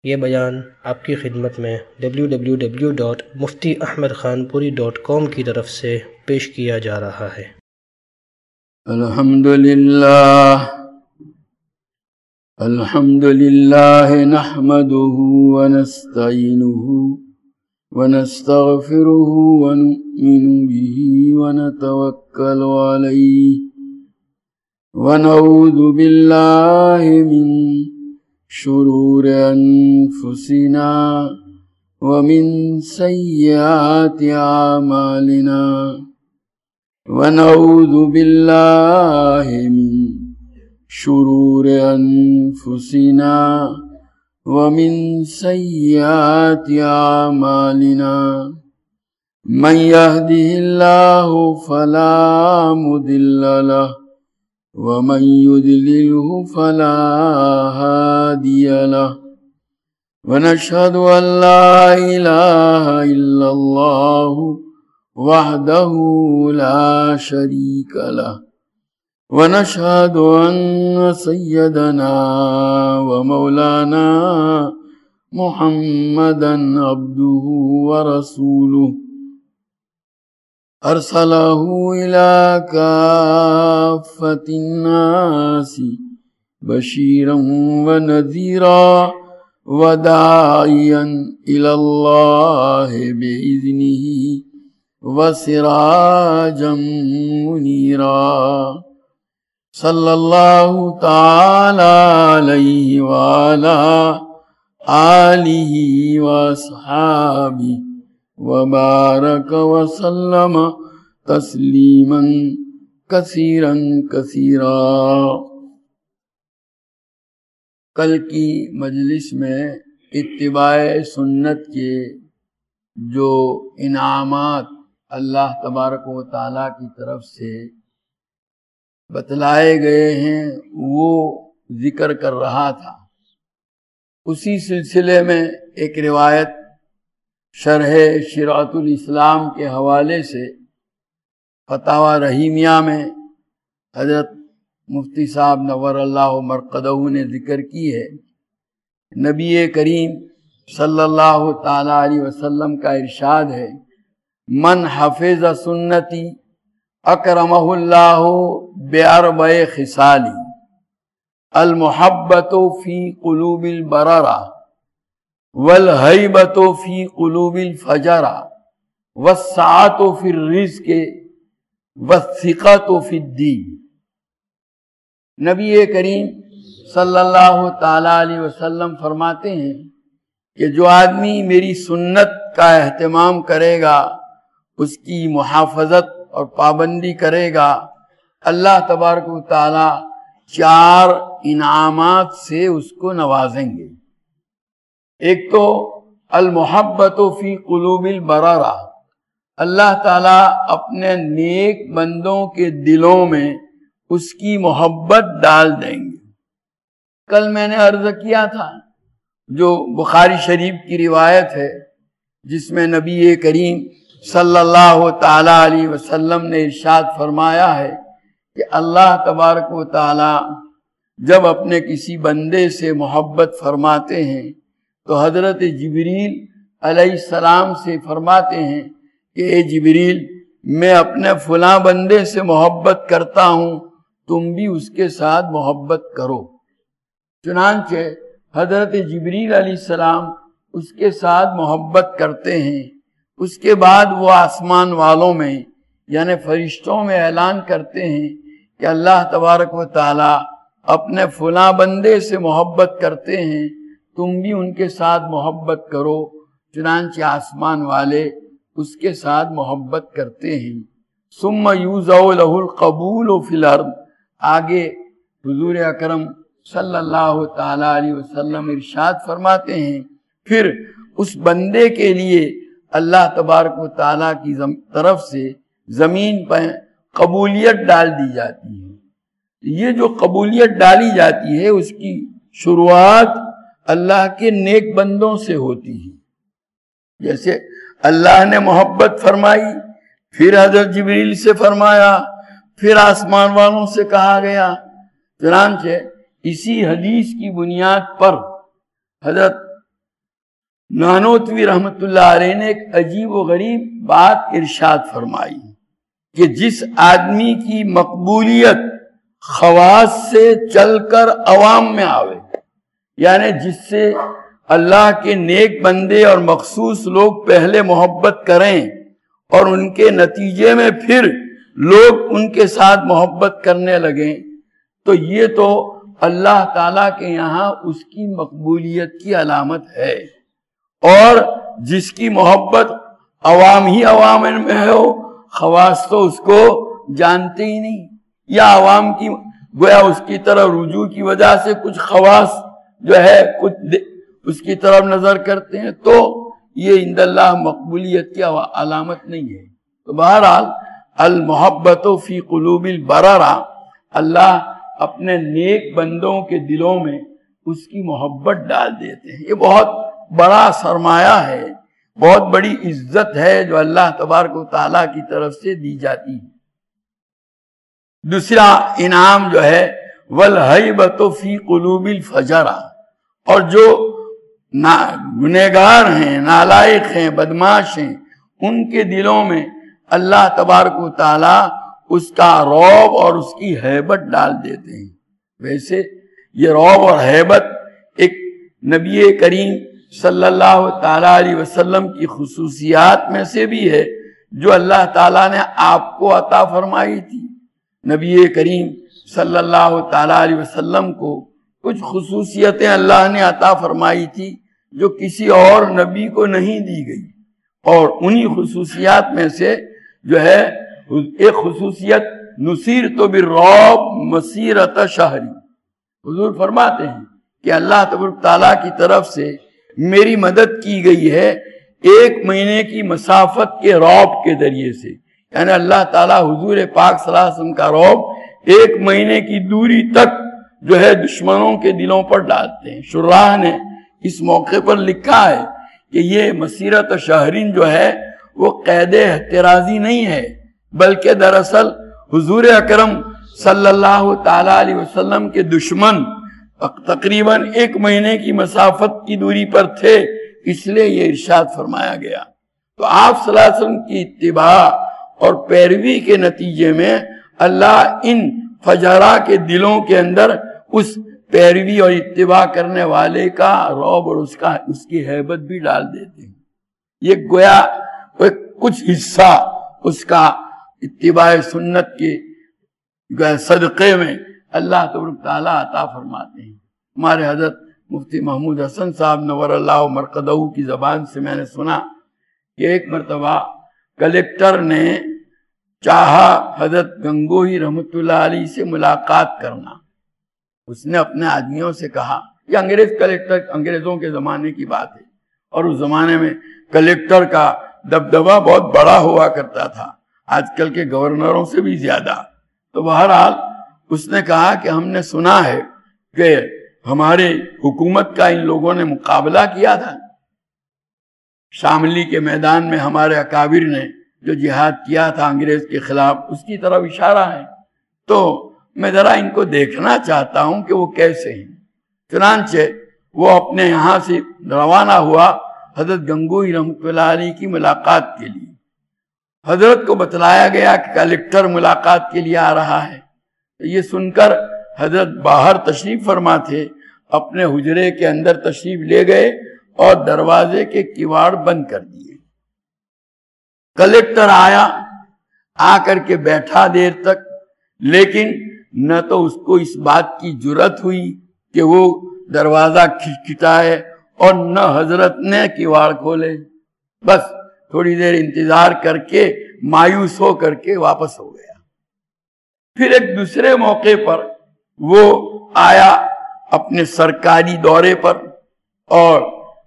یہ بیان آپ کی خدمت میں www.muftiahmedkhanpuri.com کی طرف سے پیش کیا جا رہا ہے۔ الحمدللہ نحمده ونستعینه ونستغفره ونؤمن به ونتوکل علیہ ونعوذ باللہ من شرور انفسنا ومن سیئات اعمالنا ونعوذ باللہ من شرور انفسنا ومن سیئات اعمالنا من يهده الله فلا مضل له ومن يضلله فلا هادي له ونشهد أن لا إله إلا الله وحده لا شريك له ونشهد أن سيدنا ومولانا محمدا عبده ورسوله أرسله إلى كافة الناس بشيرا ونذيرا وداعيا إلى الله بإذنه وسراجا منيرا صلى الله تعالى عليه وعلى آله وأصحابه وبارك وسلم تسلیما کثیرا کثیرا۔ کل کی مجلس میں اتباع سنت کے جو انعامات اللہ تبارک و تعالیٰ کی طرف سے بتلائے گئے ہیں وہ ذکر کر رہا تھا۔ اسی سلسلے میں ایک روایت شرح شرعۃ الاسلام کے حوالے سے فتاوی رحیمیہ میں حضرت مفتی صاحب نور اللہ مرقدہ نے ذکر کی ہے۔ نبی کریم صلی اللہ تعالی علیہ وسلم کا ارشاد ہے، من حفظ سنتی اکرمہ اللہ باربع خصال، المحبۃ فی قلوب البررہ والہیبۃ فی قلوب الفجرہ والسعۃ فی الرزق والثقۃ فی الدین۔ نبی کریم صلی اللہ تعالی علیہ وسلم فرماتے ہیں کہ جو آدمی میری سنت کا اہتمام کرے گا، اس کی محافظت اور پابندی کرے گا، اللہ تبارک و تعالی 4 انعامات سے اس کو نوازیں گے۔ ایک تو المحبت فی قلوب البررہ، اللہ تعالیٰ اپنے نیک بندوں کے دلوں میں اس کی محبت ڈال دیں گے۔ کل میں نے عرض کیا تھا جو بخاری شریف کی روایت ہے جس میں نبی کریم صلی اللہ تعالی علیہ وسلم نے ارشاد فرمایا ہے کہ اللہ تبارک و تعالی جب اپنے کسی بندے سے محبت فرماتے ہیں تو حضرت جبریل علیہ السلام سے فرماتے ہیں کہ اے جبریل، میں اپنے فلاں بندے سے محبت کرتا ہوں، تم بھی اس کے ساتھ محبت کرو۔ چنانچہ حضرت جبریل علیہ السلام اس کے ساتھ محبت کرتے ہیں۔ اس کے بعد وہ آسمان والوں میں یعنی فرشتوں میں اعلان کرتے ہیں کہ اللہ تبارک و تعالی اپنے فلاں بندے سے محبت کرتے ہیں، تم بھی ان کے ساتھ محبت کرو۔ چنانچہ آسمان والے اس کے ساتھ محبت کرتے ہیں۔ ثم یوضع له القبول فی الارض، آگے حضور اکرم صلی اللہ تعالی علیہ وسلم ارشاد فرماتے ہیں پھر اس بندے کے لیے اللہ تبارک و تعالیٰ کی طرف سے زمین پر قبولیت ڈال دی جاتی ہے۔ یہ جو قبولیت ڈالی جاتی ہے اس کی شروعات اللہ کے نیک بندوں سے ہوتی ہے۔ جیسے اللہ نے محبت فرمائی، پھر حضرت جبریل سے فرمایا، پھر آسمان والوں سے کہا گیا۔ چنانچہ اسی حدیث کی بنیاد پر حضرت نانوتوی رحمت اللہ علیہ نے ایک عجیب و غریب بات ارشاد فرمائی کہ جس آدمی کی مقبولیت خواص سے چل کر عوام میں آوے، یعنی جس سے اللہ کے نیک بندے اور مخصوص لوگ پہلے محبت کریں اور ان کے نتیجے میں پھر لوگ ان کے ساتھ محبت کرنے لگیں، تو یہ تو اللہ تعالیٰ کے یہاں اس کی مقبولیت کی علامت ہے۔ اور جس کی محبت عوام ہی عوام میں ہو، خواص تو اس کو جانتے ہی نہیں، یا عوام کی گویا اس کی طرف رجوع کی وجہ سے کچھ خواص جو ہے کچھ اس کی طرف نظر کرتے ہیں، تو یہ عند اللہ مقبولیت کی علامت نہیں ہے۔ تو بہرحال المحبت فی قلوب البررہ، اللہ اپنے نیک بندوں کے دلوں میں اس کی محبت ڈال دیتے ہیں۔ یہ بہت بڑا سرمایہ ہے، بہت بڑی عزت ہے جو اللہ تبارک و تعالیٰ کی طرف سے دی جاتی ہے۔ دوسرا انعام جو ہے والہیبۃ فی قلوب الفجرہ، اور جو گنہگار ہیں، نالائق ہیں، بدماش ہیں، ان کے دلوں میں اللہ تبارک و تعالیٰ اس کا رعب اور اس کی ہیبت ڈال دیتے ہیں۔ ویسے یہ رعب اور ہیبت ایک نبی کریم صلی اللہ تعالیٰ علیہ وسلم کی خصوصیات میں سے بھی ہے جو اللہ تعالیٰ نے آپ کو عطا فرمائی تھی۔ نبی کریم صلی اللہ تعالیٰ علیہ وسلم کو کچھ خصوصیتیں اللہ نے عطا فرمائی تھی جو کسی اور نبی کو نہیں دی گئی، اور انہی خصوصیات میں سے جو ہے ایک خصوصیت نصیرت بالرعب مسیرۃ شہری، حضور فرماتے ہیں کہ اللہ تبارک تعالیٰ کی طرف سے میری مدد کی گئی ہے 1 مہینے کی مسافت کے رعب کے ذریعے سے، یعنی اللہ تعالیٰ حضور پاک صلی اللہ علیہ وسلم کا رعب 1 مہینے کی دوری تک جو ہے دشمنوں کے دلوں پر ڈالتے ہیں۔ شراح نے اس موقع پر لکھا ہے کہ یہ مسیرت شہرین جو ہے وہ قید احترازی نہیں ہے، بلکہ دراصل حضور اکرم صلی اللہ تعالیٰ علیہ وسلم کے دشمن تقریباً 1 مہینے کی مسافت کی دوری پر تھے، اس لیے یہ ارشاد فرمایا گیا۔ تو آپ صلی اللہ علیہ وسلم کی اتباع اور پیروی کے نتیجے میں اللہ ان فجرہ کے دلوں کے اندر اس پیروی اور اتباع کرنے والے کا رعب اور اس کی ہیبت بھی ڈال دیتے ہیں۔ یہ گویا کچھ حصہ اس کا اتباع سنت کے صدقے میں اللہ تبارک تعالیٰ عطا فرماتے ہیں۔ ہمارے حضرت مفتی محمود حسن صاحب نور اللہ مرقدہ کی زبان سے میں نے سنا کہ ایک مرتبہ کلیکٹر نے چاہا حضرت گنگوہی رحمت اللہ علیہ سے ملاقات کرنا۔ اس نے اپنے آدمیوں سے کہا، یہ انگریز کلیکٹر، انگریزوں کے زمانے کی بات ہے، اور اس زمانے میں کلیکٹر کا دبدبہ بہت بڑا ہوا کرتا تھا، آج کل کے گورنروں سے بھی زیادہ۔ تو بہرحال اس نے کہا کہ ہم نے سنا ہے کہ ہمارے حکومت کا ان لوگوں نے مقابلہ کیا تھا، شاملی کے میدان میں ہمارے اکابر نے جو جہاد کیا تھا انگریز کے خلاف، اس کی طرف اشارہ ہے، تو میں ذرا ان کو دیکھنا چاہتا ہوں کہ وہ کیسے ہیں۔ چنانچہ وہ اپنے یہاں سے روانہ ہوا حضرت گنگوہی رحمۃ اللہ علیہ کی ملاقات کے لیے۔ حضرت کو بتلایا گیا کہ کلیکٹر ملاقات کے لیے آ رہا ہے۔ یہ سن کر حضرت باہر تشریف فرما تھے، اپنے حجرے کے اندر تشریف لے گئے اور دروازے کے کواڑ بند کر دیے۔ کلیکٹر آیا، آ کر کے بیٹھا دیر تک، لیکن نہ تو اس کو اس بات کی جرأت ہوئی کہ وہ دروازہ کھٹکھٹائے اور نہ حضرت نے کواڑ کھولے۔ بس تھوڑی دیر انتظار کر کے مایوس ہو کر کے واپس ہو گیا۔ پھر ایک دوسرے موقع پر وہ آیا اپنے سرکاری دورے پر، اور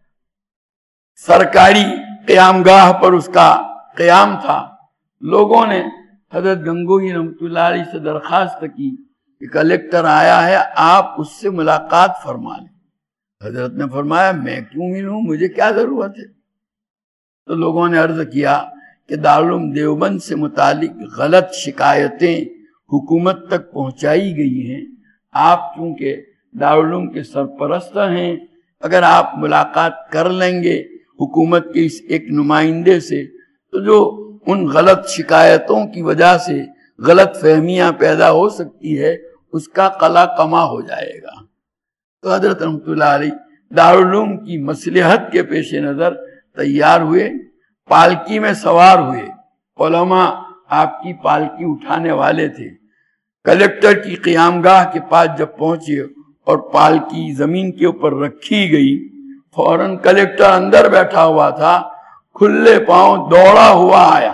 سرکاری قیام گاہ پر اس کا قیام تھا۔ لوگوں نے حضرت گنگوہی رحمۃ اللہ علیہ سے درخواست کی کہ کلیکٹر آیا ہے، آپ اس سے ملاقات فرما لیں۔ حضرت نے فرمایا میں کیوں ملوں، مجھے کیا ضرورت ہے؟ تو لوگوں نے عرض کیا کہ دارالعلوم دیوبند سے متعلق غلط شکایتیں حکومت تک پہنچائی گئی ہیں، آپ چونکہ دارالعلوم کے سرپرست ہیں، اگر آپ ملاقات کر لیں گے حکومت کے اس ایک نمائندے سے تو جو ان غلط شکایتوں کی وجہ سے غلط فہمیاں پیدا ہو سکتی ہے اس کا قلع کما ہو جائے گا۔ تو حضرت رحمۃ اللہ علیہ دارالعلوم کی مصلحت کے پیش نظر تیار ہوئے، پالکی میں سوار ہوئے، علماء آپ کی پالکی اٹھانے والے تھے، کلکٹر کی قیامگاہ کے پاس جب پہنچے اور پالکی زمین کے اوپر رکھی گئی، فوراً کلکٹر اندر بیٹھا ہوا تھا، کھلے پاؤں دوڑا ہوا آیا،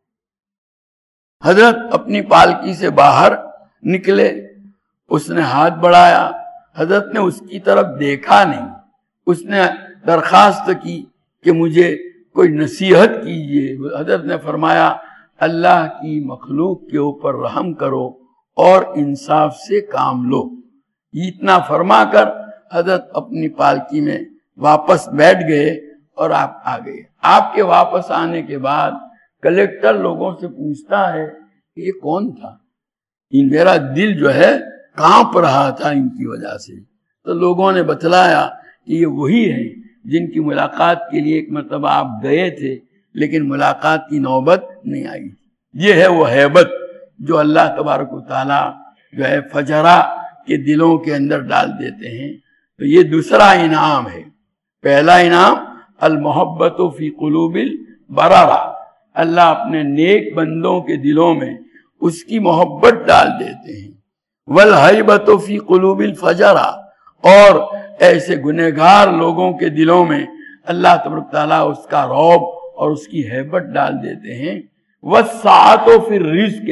حضرت اپنی پالکی سے باہر نکلے، اس نے ہاتھ بڑھایا، حضرت نے اس کی طرف دیکھا نہیں، اس نے درخواست کی کہ مجھے کوئی نصیحت کیجیے۔ حضرت نے فرمایا اللہ کی مخلوق کے اوپر رحم کرو اور انصاف سے کام لو۔ اتنا فرما کر حضرت اپنی پالکی میں واپس بیٹھ گئے اور آپ آ گئے۔ آپ کے واپس آنے کے بعد کلیکٹر لوگوں سے پوچھتا ہے کہ یہ کون تھا؟ میرا دل جو ہے کانپ رہا تھا ان کی وجہ سے۔ تو لوگوں نے بتلایا کہ یہ وہی ہیں جن کی ملاقات کے لیے ایک مرتبہ آپ گئے تھے لیکن ملاقات کی نوبت نہیں آئی۔ یہ ہے وہ ہیبت جو اللہ تبارک و تعالی جو ہے فجرا کے دلوں کے اندر ڈال دیتے ہیں۔ تو یہ دوسرا انعام ہے۔ پہلا انعام المحبت فی قلوب البررہ، اللہ اپنے نیک بندوں کے دلوں میں اس کی محبت ڈال دیتے ہیں۔ والہیبۃ فی قلوب الفجرہ، اور ایسے گنہگار لوگوں کے دلوں میں اللہ تبارک تعالیٰ اس کا رعب اور اس کی ہیبت ڈال دیتے ہیں۔ والسعۃ فی الرزق،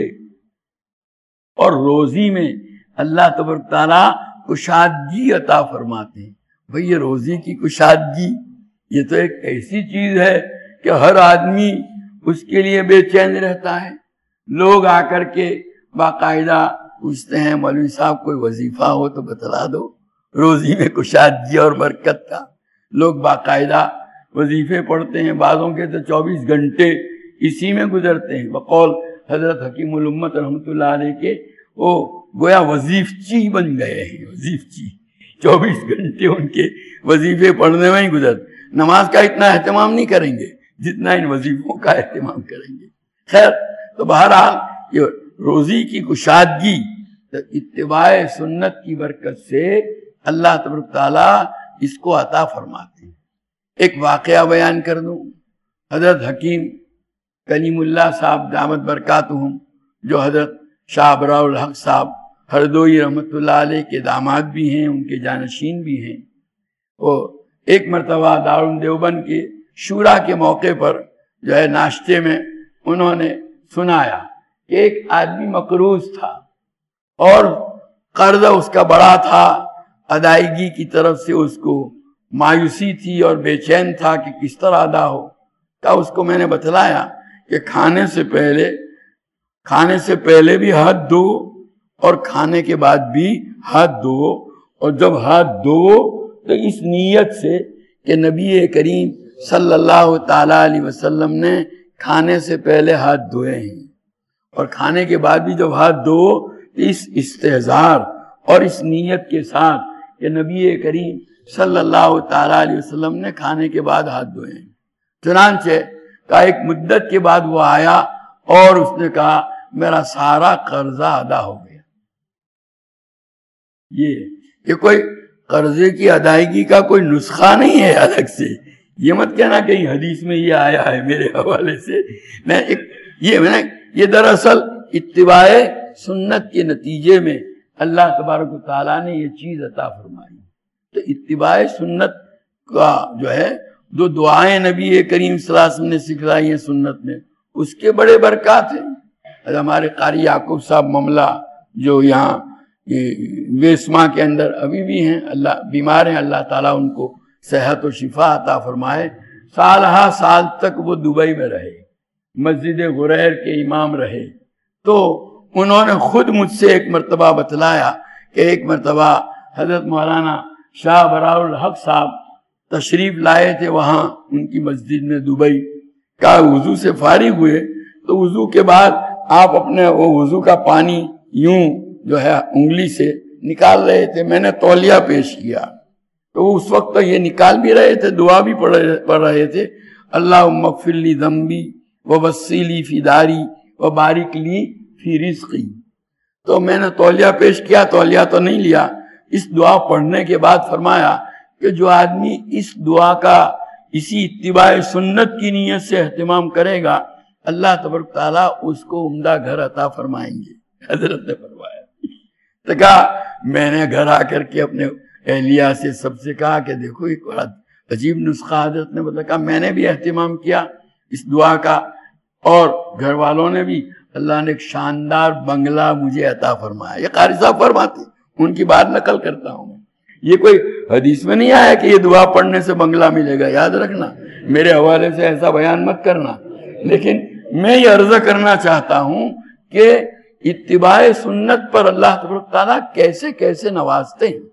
اور روزی میں اللہ تبارک تعالیٰ کشادگی عطا فرماتے ہیں۔ بھئی یہ روزی کی کشادگی یہ تو ایک ایسی چیز ہے کہ ہر آدمی اس کے لیے بے چین رہتا ہے۔ لوگ آ کر کے باقاعدہ پوچھتے ہیں مولوی صاحب کوئی وظیفہ ہو تو بتلا دو، روزی میں کشادگی اور برکت کا۔ لوگ باقاعدہ وظیفے پڑھتے ہیں، بعضوں کے تو 24 گھنٹے اسی میں گزرتے ہیں۔ بقول حضرت حکیم الامت رحمۃ اللہ علیہ کے وہ گویا وظیفچی بن گئے ہیں، وظیفچی 24 گھنٹے ان کے وظیفے پڑھنے میں ہی گزر۔ نماز کا اتنا اہتمام نہیں کریں گے جتنا ان وظیفوں کا اہتمام کریں گے۔ خیر، تو بہرحال یہ روزی کی کشادگی اتباع سنت کی برکت سے اللہ تبارک تعالیٰ اس کو عطا فرماتے ہیں۔ ایک واقعہ بیان کر دوں۔ حضرت حکیم کلیم اللہ صاحب دامت برکاتہم، جو حضرت شاہ ابرار الحق صاحب ہردوئی رحمۃ اللہ علیہ کے داماد بھی ہیں، ان کے جانشین بھی ہیں، وہ ایک مرتبہ دارالعلوم دیوبند کے شورا کے موقع پر جو ہے ناشتے میں انہوں نے سنایا کہ ایک آدمی مقروض تھا اور قرض اس کا بڑا تھا، ادائیگی کی طرف سے اس کو مایوسی تھی اور بے چین تھا کہ کس طرح ادا ہو۔ تو اس کو میں نے بتلایا کہ کھانے سے پہلے بھی ہاتھ دھو اور کھانے کے بعد بھی ہاتھ دھو، اور جب ہاتھ دھو تو اس نیت سے کہ نبی کریم صلی اللہ تعالی علیہ وسلم نے کھانے سے پہلے ہاتھ دھوئے ہیں، اور کھانے کے بعد بھی جب ہاتھ دھو تو اس استحضار اور اس نیت کے ساتھ کہ نبی کریم صلی اللہ تعالی علیہ وسلم نے کھانے کے بعد ہاتھ دھوئے ہیں۔ چنانچہ کا ایک مدت کے بعد وہ آیا اور اس نے کہا میرا سارا قرضہ ادا ہو گیا۔ یہ کوئی قرضے کی ادائیگی کا کوئی نسخہ نہیں ہے الگ سے، یہ مت کہنا کہیں حدیث میں یہ آیا ہے میرے حوالے سے۔ یہ دراصل اتباع سنت کے نتیجے میں اللہ تبارک و تعالیٰ نے یہ چیز عطا فرمائی۔ تو اتباع سنت کا جو ہے جو دعائیں نبی کریم صلی اللہ علیہ وسلم نے سکھلائی ہیں سنت میں، اس کے بڑے برکات ہیں۔ ہمارے قاری یعقوب صاحب مملہ جو یہاں ویسما کے اندر ابھی بھی ہیں، اللہ بیمار ہیں، اللہ تعالیٰ ان کو صحت و شفا عطا فرمائے۔ سالہ سال تک وہ دبئی میں رہے، مسجد غریر کے امام رہے۔ تو انہوں نے خود مجھ سے ایک مرتبہ بتلایا کہ ایک مرتبہ حضرت مولانا شاہ برار الحق صاحب تشریف لائے تھے وہاں ان کی مسجد میں دبئی کا، وضو سے فارغ ہوئے تو وضو کے بعد آپ اپنے وہ وضو کا پانی یوں جو ہے انگلی سے نکال رہے تھے، میں نے تولیہ پیش کیا تو وہ اس وقت تو یہ نکال بھی رہے تھے، دعا بھی پڑھ رہے تھے، اللہم اغفر لی ذنبی ووسع لی فی داری وبارک لی فی رزقی۔ تو میں نے تولیہ پیش کیا، تولیہ تو نہیں لیا، اس دعا پڑھنے کے بعد فرمایا کہ جو آدمی اس دعا کا اسی اتباع سنت کی نیت سے اہتمام کرے گا، اللہ تبارک تعالیٰ اس کو عمدہ گھر عطا فرمائیں گے۔ حضرت نے فرمایا تو کہا، میں نے گھر آ کر کے اپنے اہلیہ سے سب سے کہا کہ دیکھو ایک بڑا عجیب نسخہ حضرت نے بتایا، میں نے بھی اہتمام کیا اس دعا کا، اور گھر والوں نے بھی۔ اللہ نے ایک شاندار بنگلہ مجھے عطا فرمایا۔ یہ قاری صاحب فرماتے، ان کی بات نقل کرتا ہوں، یہ کوئی حدیث میں نہیں آیا کہ یہ دعا پڑھنے سے بنگلہ ملے گا، یاد رکھنا، میرے حوالے سے ایسا بیان مت کرنا، لیکن میں یہ عرض کرنا چاہتا ہوں کہ اتباع سنت پر اللہ تبارک تعالیٰ کیسے کیسے نوازتے ہیں۔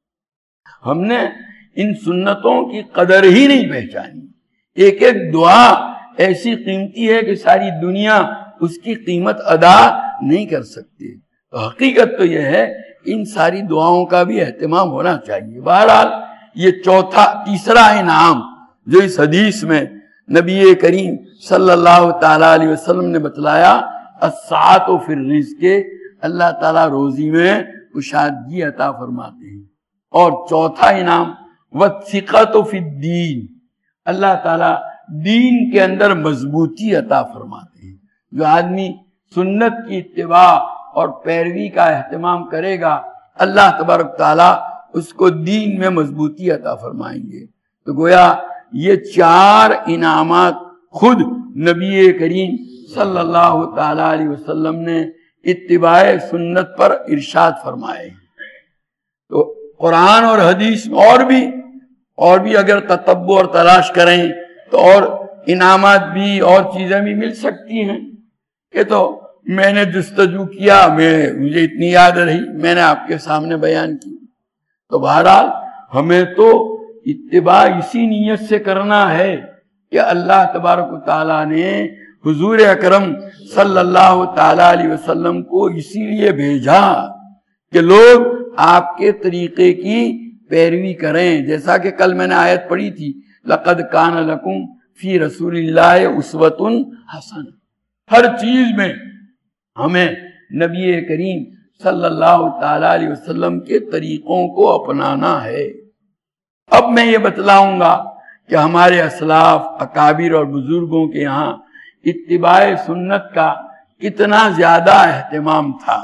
ہم نے ان سنتوں کی قدر ہی نہیں پہچانی۔ ایک ایک دعا ایسی قیمتی ہے کہ ساری دنیا اس کی قیمت ادا نہیں کر سکتی۔ تو حقیقت تو یہ ہے ان ساری دعاؤں کا بھی اہتمام ہونا چاہیے۔ بہرحال یہ تیسرا انعام جو اس حدیث میں نبی کریم صلی اللہ تعالیٰ علیہ وسلم نے بتلایا، السعۃ فی الرزق، اللہ تعالیٰ روزی میں کشادگی عطا فرماتے ہیں۔ اور چوتھا انعام والثقۃ فی الدین، اللہ تعالیٰ دین کے اندر مضبوطی عطا فرماتے ہیں۔ جو آدمی سنت کی اتباع اور پیروی کا اہتمام کرے گا، اللہ تبارک تعالیٰ اس کو دین میں مضبوطی عطا فرمائیں گے۔ تو گویا یہ چار انعامات خود نبی کریم صلی اللہ تعالیٰ علیہ وسلم نے اتباع سنت پر ارشاد فرمائے۔ تو قرآن اور حدیث میں اور بھی اگر تتبع اور تلاش کریں تو اور انعامات بھی اور چیزیں بھی مل سکتی ہیں۔ کہ تو میں نے جستجو کیا، مجھے اتنی یاد رہی، میں نے آپ کے سامنے بیان کی۔ تو بہرحال ہمیں تو اتباع اسی نیت سے کرنا ہے کہ اللہ تبارک و تعالیٰ نے حضور اکرم صلی اللہ تعالیٰ علیہ وسلم کو اسی لیے بھیجا کہ لوگ آپ کے طریقے کی پیروی کریں۔ جیسا کہ کل میں نے آیت پڑھی تھی، لَقَدْ كَانَ لَكُمْ فِي رَسُولِ اللَّهِ أُسْوَةٌ حَسَنَةٌ۔ ہر چیز میں ہمیں نبی کریم صلی اللہ تعالیٰ علیہ وسلم کے طریقوں کو اپنانا ہے۔ اب میں یہ بتلاؤں گا کہ ہمارے اسلاف، اکابر اور بزرگوں کے یہاں اتباع سنت کا کتنا زیادہ اہتمام تھا۔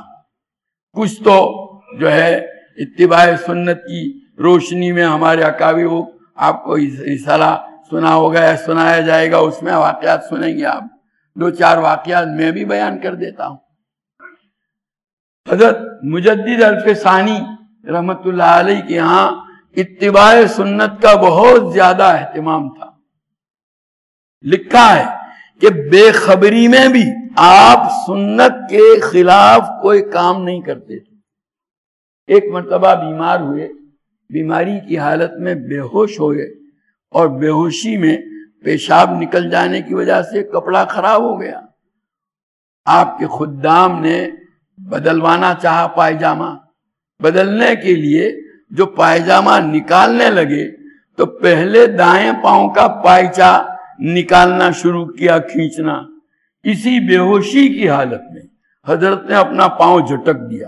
کچھ تو جو ہے اتباع سنت کی روشنی میں ہمارے اکابر، وہ آپ کو رسالہ سنا ہوگا یا سنایا جائے گا، اس میں واقعات سنیں گے آپ، دو چار واقعات میں بھی بیان کر دیتا ہوں۔ حضرت مجدد الفسانی رحمت اللہ علیہ کے یہاں اتباع سنت کا بہت زیادہ اہتمام تھا۔ لکھا ہے کہ بے خبری میں بھی آپ سنت کے خلاف کوئی کام نہیں کرتے تھے۔ ایک مرتبہ بیمار ہوئے، بیماری کی حالت میں بے ہوش ہوئے، اور بے ہوشی میں پیشاب نکل جانے کی وجہ سے کپڑا خراب ہو گیا۔ آپ کے خدام نے بدلوانا چاہا پائجامہ، بدلنے کے لیے جو پائجامہ نکالنے لگے تو پہلے دائیں پاؤں کا پائچہ نکالنا شروع کیا، کھینچنا۔ اسی بے ہوشی کی حالت میں حضرت نے اپنا پاؤں جھٹک دیا۔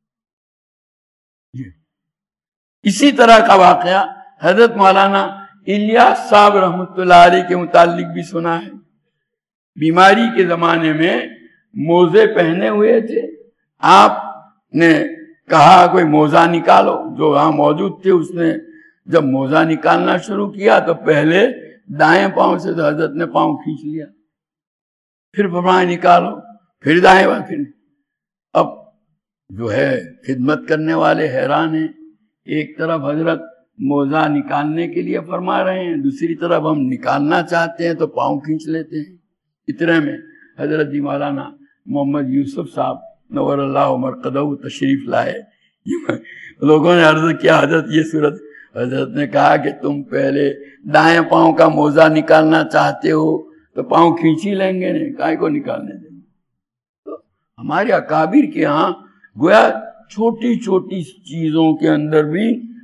اسی طرح کا واقعہ حضرت مولانا الیاس صاحب رحمۃ اللہ علیہ کے متعلق بھی سنا ہے۔ بیماری کے زمانے میں موزے پہنے ہوئے تھے، آپ نے کہا کوئی موزہ نکالو، جو وہاں موجود تھے اس نے جب موزہ نکالنا شروع کیا تو پہلے دائیں پاؤں سے تو حضرت نے پاؤں کھینچ لیا، پھر بائیں نکالو، پھر دائیں پاؤں، پھر اب جو ہے خدمت کرنے والے حیران ہیں، ایک طرف حضرت موزہ نکالنے کے لیے فرما رہے ہیں، دوسری طرف ہم نکالنا چاہتے ہیں تو پاؤں کھینچ لیتے ہیں۔ اتنے میں حضرت جی مولانا محمد یوسف صاحب نور اللہ مرقدہ تشریف لائے۔ لوگوں نے عرض کیا حضرت یہ صورت، حضرت نے کہا کہ تم پہلے دائیں پاؤں کا موزہ نکالنا چاہتے ہو تو پاؤں کھینچ ہی لیں گے، نہیں کائے کو نکالنے دیں گے۔ تو ہمارے اکابر کے ہاں گویا چھوٹی چھوٹی چیزوں کے اندر بھی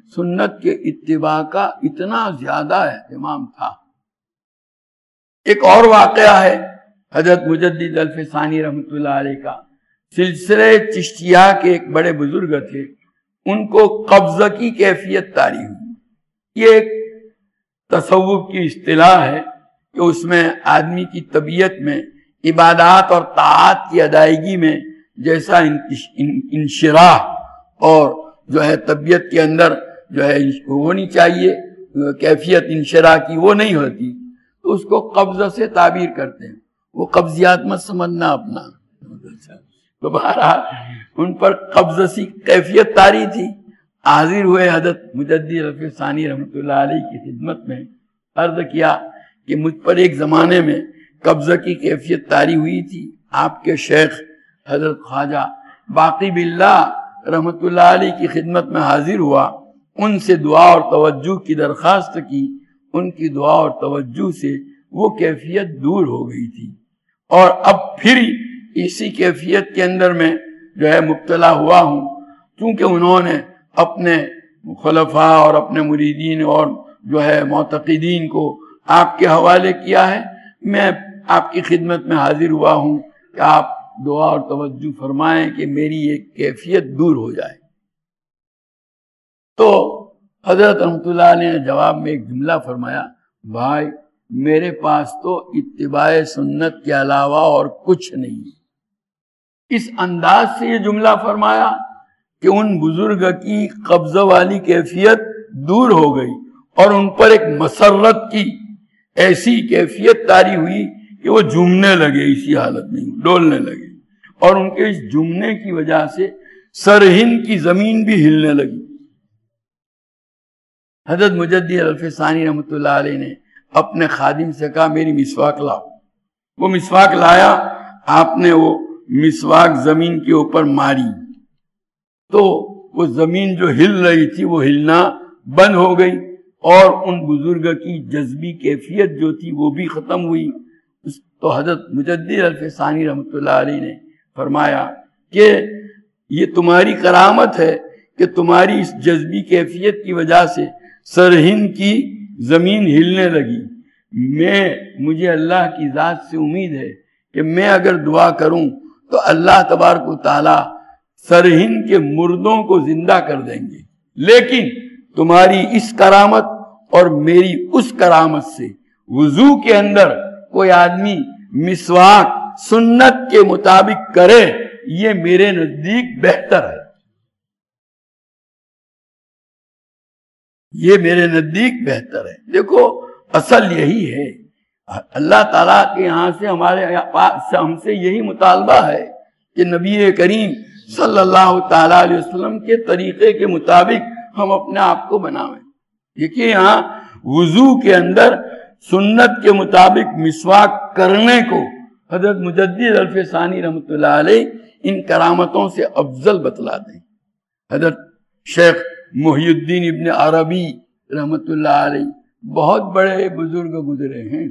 سنت کے اتباع کا اتنا زیادہ اہتمام تھا۔ ایک اور واقعہ ہے حضرت مجدد الف ثانی رحمۃ اللہ علیہ کا۔ سلسلہ چشتیہ کے ایک بڑے بزرگ تھے، ان کو قبضہ کی کیفیت طاری ہوئی۔ یہ ایک تصوف کی اصطلاح ہے کہ اس میں آدمی کی طبیعت میں عبادات اور طاعات کی ادائیگی میں جیسا انشراح اور جو ہے طبیعت کے اندر جو ہے ہونی چاہیے کیفیت انشراح کی، وہ نہیں ہوتی، تو اس کو قبضہ سے تعبیر کرتے ہیں۔ وہ قبضیات مت سمجھنا اپنا، تو بہرحال ان پر قبضہ سی کیفیت طاری تھی۔ حاضر ہوئے حضرت مجدد الف ثانی رحمۃ اللہ علیہ کی خدمت میں، عرض کیا کہ مجھ پر ایک زمانے میں قبضہ کی کیفیت طاری ہوئی تھی۔ آپ کے شیخ حضرت خواجہ باقی باللہ رحمۃ اللہ علیہ کی خدمت میں حاضر ہوا، ان سے دعا اور توجہ کی درخواست کی۔ ان کی دعا اور توجہ سے وہ کیفیت دور ہو گئی تھی، اور اب پھر اسی کیفیت کے اندر میں جو ہے مبتلا ہوا ہوں۔ چونکہ انہوں نے اپنے خلفاء اور اپنے مریدین اور جو ہے معتقدین کو آپ کے حوالے کیا ہے، میں آپ کی خدمت میں حاضر ہوا ہوں کہ آپ دعا اور توجہ فرمائیں کہ میری ایک کیفیت دور ہو جائے۔ تو حضرت رحمۃ اللہ علیہ نے جواب میں ایک جملہ فرمایا، بھائی میرے پاس تو اتباع سنت کے علاوہ اور کچھ نہیں۔ اس انداز سے یہ جملہ فرمایا کہ ان بزرگ کی قبضہ والی کیفیت دور ہو گئی، اور ان پر ایک مسرت کی ایسی کیفیت طاری ہوئی کہ وہ جھومنے لگے، اسی حالت میں ڈولنے لگے، اور ان کے اس جھومنے کی وجہ سے سرہند کی زمین بھی ہلنے لگی۔ حضرت مجدد الف ثانی رحمۃ اللہ علیہ نے اپنے خادم سے کہا میری مسواک لاؤ۔ وہ مسواک لایا، آپ نے وہ مسواک زمین کے اوپر ماری تو وہ زمین جو ہل رہی تھی وہ ہلنا بند ہو گئی، اور ان بزرگ کی جذبی کیفیت جو تھی وہ بھی ختم ہوئی۔ تو حضرت مجدد الف ثانی رحمۃ اللہ علیہ نے فرمایا کہ یہ تمہاری کرامت ہے کہ تمہاری اس جذبی کیفیت کی وجہ سے سرہند کی زمین ہلنے لگی۔ مجھے اللہ کی ذات سے امید ہے کہ میں اگر دعا کروں تو اللہ تبارک و تعالی سرہند کے مردوں کو زندہ کر دیں گے، لیکن تمہاری اس کرامت اور میری اس کرامت سے وضو کے اندر کوئی آدمی مسواک سنت کے مطابق کرے، یہ میرے نزدیک بہتر ہے، یہ میرے نزدیک بہتر ہے۔ دیکھو اصل یہی ہے، اللہ تعالیٰ کے یہاں سے ہم سے یہی مطالبہ ہے کہ نبی کریم صلی اللہ تعالیٰ علیہ وسلم کے طریقے کے مطابق ہم اپنے آپ کو بنائیں۔ دیکھیے یہاں وضو کے اندر سنت کے مطابق مسواک کرنے کو حضرت مجدد الف ثانی رحمۃ اللہ علیہ ان کرامتوں سے افضل بتلاتے ہیں۔ حضرت شیخ محی الدین ابن عربی رحمۃ اللہ علیہ بہت بڑے بزرگ گزرے ہیں،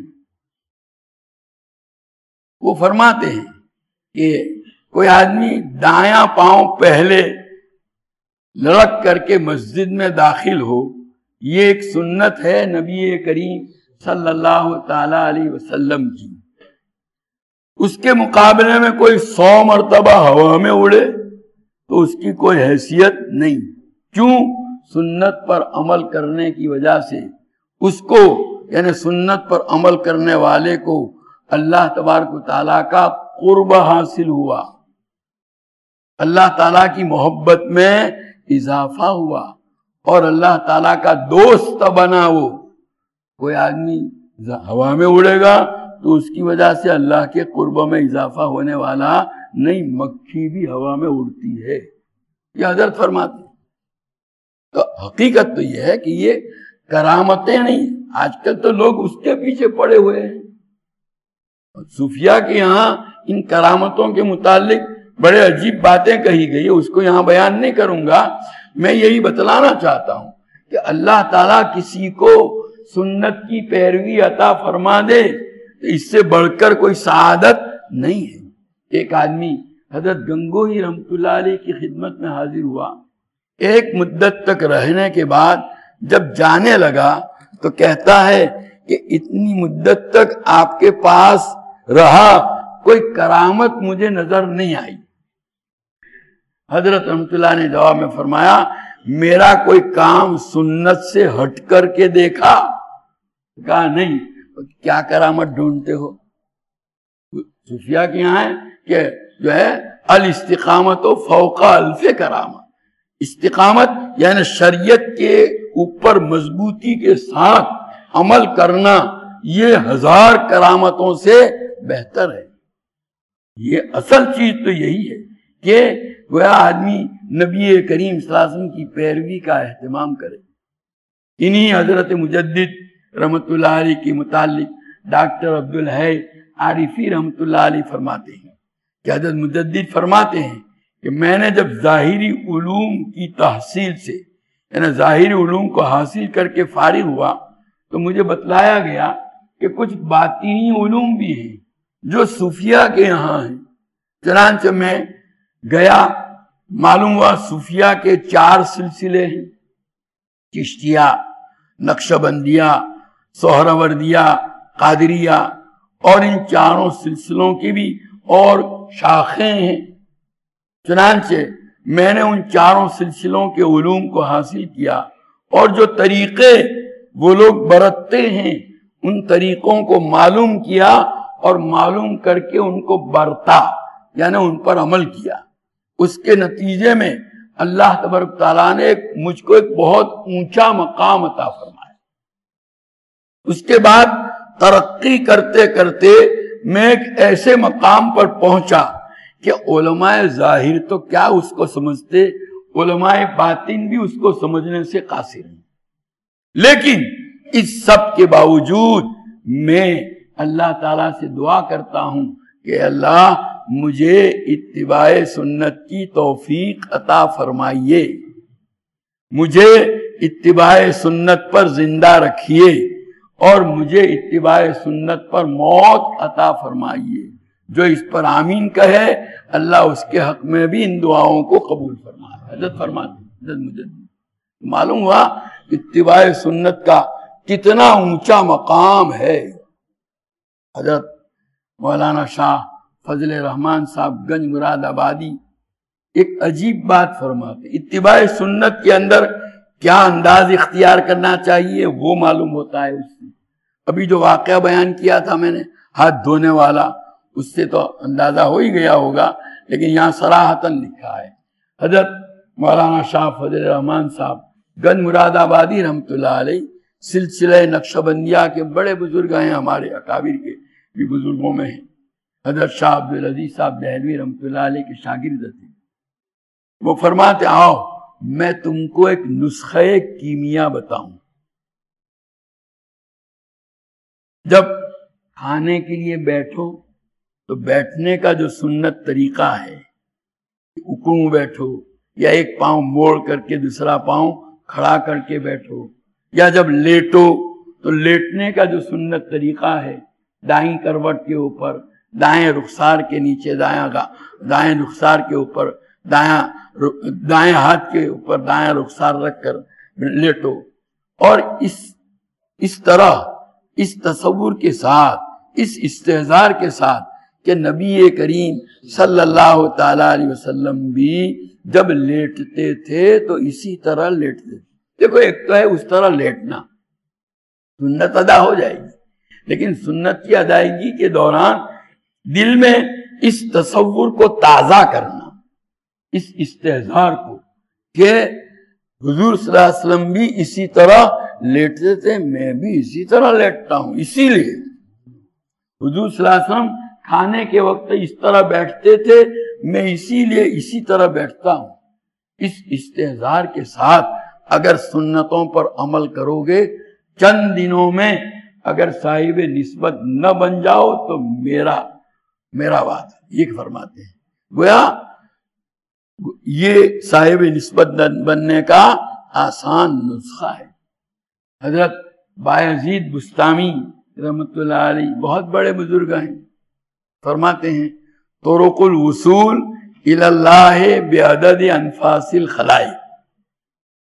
وہ فرماتے ہیں کہ کوئی آدمی دایاں پاؤں پہلے لڑک کر کے مسجد میں داخل ہو، یہ ایک سنت ہے نبی کریم صلی اللہ تعالی علیہ وسلم کی۔ اس کے مقابلے میں کوئی 100 مرتبہ ہوا میں اڑے تو اس کی کوئی حیثیت نہیں۔ کیوں؟ سنت پر عمل کرنے کی وجہ سے اس کو، یعنی سنت پر عمل کرنے والے کو اللہ تبارک و تعالیٰ کا قرب حاصل ہوا، اللہ تعالیٰ کی محبت میں اضافہ ہوا، اور اللہ تعالیٰ کا دوست بنا۔ وہ کوئی آدمی ہوا میں اڑے گا تو اس کی وجہ سے اللہ کے قرب میں اضافہ ہونے والا نہیں، مکھی بھی ہوا میں اڑتی ہے، یہ حضرت فرماتے ہیں۔ تو حقیقت تو یہ ہے کہ یہ کرامتیں نہیں، آج کل تو لوگ اس کے پیچھے پڑے ہوئے ہیں۔ صوفیاء کے یہاں ان کرامتوں کے متعلق بڑے عجیب باتیں کہی گئی، اس کو یہاں بیان نہیں کروں گا۔ میں یہی بتلانا چاہتا ہوں کہ اللہ تعالیٰ کسی کو سنت کی پیروی عطا فرما دے تو اس سے بڑھ کر کوئی سعادت نہیں ہے۔ ایک آدمی حضرت گنگوہی رحمۃ اللہ علیہ کی خدمت میں حاضر ہوا ایک مدت تک رہنے کے بعد جب جانے لگا تو کہتا ہے کہ اتنی مدت تک آپ کے پاس رہا، کوئی کرامت مجھے نظر نہیں آئی۔ حضرت رحمت اللہ نے جواب میں فرمایا، میرا کوئی کام سنت سے ہٹ کر کے دیکھا؟ کہا نہیں۔ کیا کرامت ڈھونڈتے ہو؟ صوفیاء کے یہاں ہے کہ جو ہے الاستقامت و فوق الف کرامت، استقامت یعنی شریعت کے اوپر مضبوطی کے ساتھ عمل کرنا، یہ 1000 کرامتوں سے بہتر ہے۔ یہ اصل چیز تو یہی ہے کہ گویا آدمی نبی کریم صلی اللہ علیہ وسلم کی پیروی کا اہتمام کرے۔ انہی حضرت مجدد رحمت اللہ علیہ کے متعلق ڈاکٹر عبدالحی عارفی رحمت اللہ علیہ فرماتے ہیں کہ حضرت مجدد فرماتے ہیں کہ میں نے جب ظاہری علوم کی تحصیل سے یعنی ظاہری علوم کو حاصل کر کے فارغ ہوا تو مجھے بتلایا گیا کہ کچھ باطنی علوم بھی ہیں جو صوفیاء کے یہاں ہیں۔ چنانچہ میں گیا، معلوم ہوا صوفیاء کے 4 سلسلے ہیں، چشتیہ، نقشبندیہ، سہروردیہ، قادریہ، اور ان 4 سلسلوں کی بھی اور شاخیں ہیں۔ چنانچہ میں نے ان 4 سلسلوں کے علوم کو حاصل کیا، اور جو طریقے وہ لوگ برتتے ہیں ان طریقوں کو معلوم کیا، اور معلوم کر کے ان کو برتا یعنی ان پر عمل کیا۔ اس کے نتیجے میں اللہ تبارک تعالیٰ نے مجھ کو ایک بہت اونچا مقام عطا فرمایا۔ اس کے بعد ترقی کرتے کرتے میں ایک ایسے مقام پر پہنچا کہ علماء ظاہر تو کیا اس کو سمجھتے، علماء باطن بھی اس کو سمجھنے سے قاصر ہیں۔ لیکن اس سب کے باوجود میں اللہ تعالیٰ سے دعا کرتا ہوں کہ اللہ مجھے اتباع سنت کی توفیق عطا فرمائیے، مجھے اتباع سنت پر زندہ رکھیے، اور مجھے اتباع سنت پر موت عطا فرمائیے۔ جو اس پر آمین کہے اللہ اس کے حق میں بھی ان دعاؤں کو قبول فرمائے۔ حضرت فرماتے حضرت مجدد معلوم ہوا اتباع سنت کا کتنا اونچا مقام ہے۔ حضرت مولانا شاہ فضل الرحمان صاحب گنج مراد آبادی ایک عجیب بات فرماتے، اتباع سنت کے اندر کیا انداز اختیار کرنا چاہیے وہ معلوم ہوتا ہے اس سے۔ ابھی جو واقعہ بیان کیا تھا میں نے ہاتھ دھونے والا، اس سے تو اندازہ ہو ہی گیا ہوگا، لیکن یہاں صراحتاً لکھا ہے حضرت مولانا شاہ فضل الرحمان صاحب گنج مراد آبادی رحمت اللہ علیہ سلسلہ نقشبندیہ کے بڑے بزرگ ہیں، ہمارے اکابر کے بھی بزرگوں میں ہیں۔ حضرت شاہ عبدالعزیز صاحب دہلوی رحمت اللہ علیہ کے شاگرد تھے۔ وہ فرماتے آؤ میں تم کو ایک نسخہ کیمیا بتاؤں۔ جب کھانے کے لیے بیٹھو تو بیٹھنے کا جو سنت طریقہ ہے، اکڑوں بیٹھو یا ایک پاؤں موڑ کر کے دوسرا پاؤں کھڑا کر کے بیٹھو، یا جب لیٹو تو لیٹنے کا جو سنت طریقہ ہے، دائیں کروٹ کے اوپر، دائیں رخسار کے نیچے دائیں رخسار کے اوپر دائیں ہاتھ کے اوپر دائیں رخسار رکھ کر لیٹو، اور اس طرح اس تصور کے ساتھ، اس استحضار کے ساتھ کہ نبی کریم صلی اللہ تعالی علیہ وسلم بھی جب لیٹتے تھے تو اسی طرح لیٹتے تھے۔ دیکھو ایک تو ہے اس طرح لیٹنا، سنت ادا ہو جائے گی، لیکن سنت کی ادائیگی کے دوران دل میں اس تصور کو تازہ کرنا، اس استحضار کو کہ حضور صلی اللہ علیہ وسلم بھی اسی طرح لیٹتے تھے، میں بھی اسی طرح لیٹتا ہوں، اسی لیے حضور صلی اللہ علیہ وسلم کھانے کے وقت اس طرح بیٹھتے تھے، میں اسی لیے اسی طرح بیٹھتا ہوں۔ اس استحضار کے ساتھ اگر سنتوں پر عمل کرو گے، چند دنوں میں اگر صاحب نسبت نہ بن جاؤ تو میرا بات یہ فرماتے ہیں، گویا یہ صاحب نسبت بننے کا آسان نسخہ ہے۔ حضرت بایزید بستامی رحمت اللہ علیہ بہت بڑے بزرگ ہیں، فرماتے ہیں طرق الوصول الی اللہ بعدد انفاس الخلائق،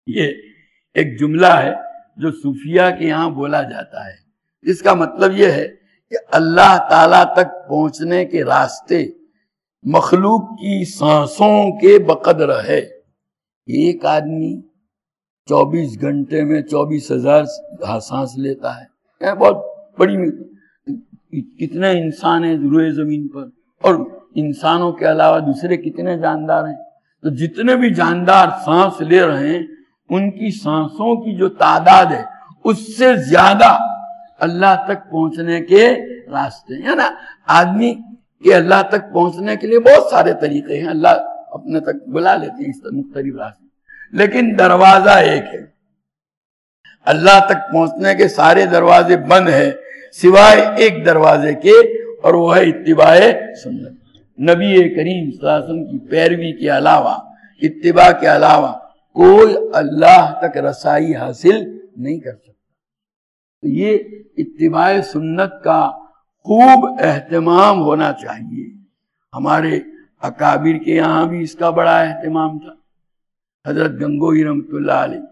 یہ ایک جملہ ہے جو صوفیہ کے یہاں بولا جاتا ہے، جس کا مطلب یہ ہے کہ اللہ تعالی تک پہنچنے کے راستے مخلوق کی سانسوں کے بقدر ہے۔ ایک آدمی 24 گھنٹے میں 24,000 سانس لیتا ہے، یہ بہت بڑی کتنے انسان ہیں روئے زمین پر، اور انسانوں کے علاوہ دوسرے کتنے جاندار ہیں، تو جتنے بھی جاندار سانس لے رہے ہیں ان کی سانسوں کی جو تعداد ہے اس سے زیادہ اللہ تک پہنچنے کے راستے ہیں نا۔ آدمی کے اللہ تک پہنچنے کے لیے بہت سارے طریقے ہیں، اللہ اپنے تک بلا لیتے ہیں اس مختلف راستے، لیکن دروازہ ایک ہے۔ اللہ تک پہنچنے کے سارے دروازے بند ہیں سوائے ایک دروازے کے، اور وہ ہے اتباع سنت۔ نبی کریم صلی اللہ علیہ وسلم کی پیروی کے علاوہ، اتباع کے علاوہ کوئی اللہ تک رسائی حاصل نہیں کر سکتا۔ تو یہ اتباع سنت کا خوب اہتمام ہونا چاہیے۔ ہمارے اکابر کے یہاں بھی اس کا بڑا اہتمام تھا۔ حضرت گنگوہی رحمۃ اللہ علیہ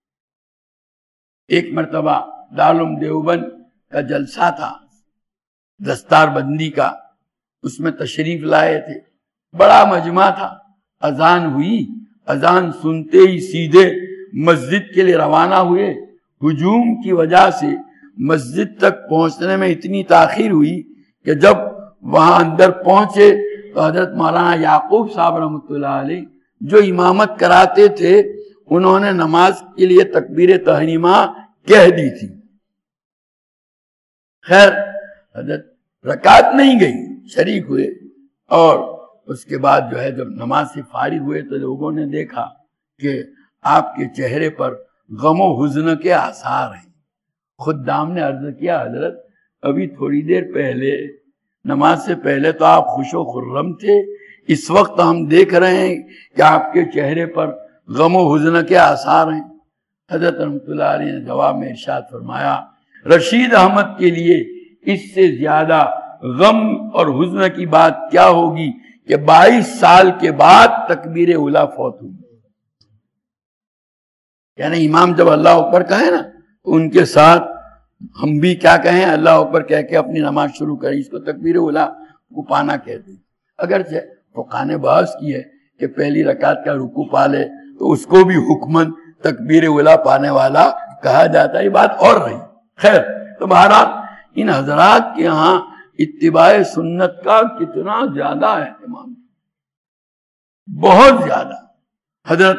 ایک مرتبہ دارالعلوم دیوبند کا جلسہ تھا دستار بندی کا، اس میں تشریف لائے تھے، بڑا مجمع تھا۔ اذان ہوئی، اذان سنتے ہی سیدھے مسجد کے لیے روانہ ہوئے۔ ہجوم کی وجہ سے مسجد تک پہنچنے میں اتنی تاخیر ہوئی کہ جب وہاں اندر پہنچے تو حضرت مولانا یعقوب صاحب رحمۃ اللہ علیہ جو امامت کراتے تھے انہوں نے نماز کے لیے تکبیر تحریمہ کہہ دی تھی۔ خیر حضرت رکعت نہیں گئی، شریک ہوئے، اور اس کے بعد جو ہے جب نماز سے فارغ ہوئے تو لوگوں نے دیکھا کہ آپ کے چہرے پر غم و حزن کے آثار ہیں۔ خدام نے عرض کیا حضرت ابھی تھوڑی دیر پہلے نماز سے پہلے تو آپ خوش و خرم تھے، اس وقت ہم دیکھ رہے ہیں کہ آپ کے چہرے پر غم و حزن کے آثار ہیں۔ حضرت رحمۃ اللہ علیہ نے جواب میں ارشاد فرمایا، رشید احمد کے لیے اس سے زیادہ غم اور حزن کی بات کیا ہوگی کہ 22 سال کے بعد تکبیر اولیٰ فوت ہوئی۔ یعنی امام جب اللہ اکبر کہے نا تو ان کے ساتھ ہم بھی کیا کہیں، اللہ اکبر کہہ کے اپنی نماز شروع کریں، اس کو تکبیر اولیٰ کو پانا کہتے ہیں۔ اگرچہ فقہاء نے بحث کی ہے کہ پہلی رکعت کا رکوع پا لے تو اس کو بھی حکمن تکبیر اولیٰ پانے والا کہا جاتا ہے، یہ بات اور رہی۔ خیر تو بہرحال ان حضرات کے ہاں اتباع سنت کا کتنا زیادہ اہتمام، بہت زیادہ۔ حضرت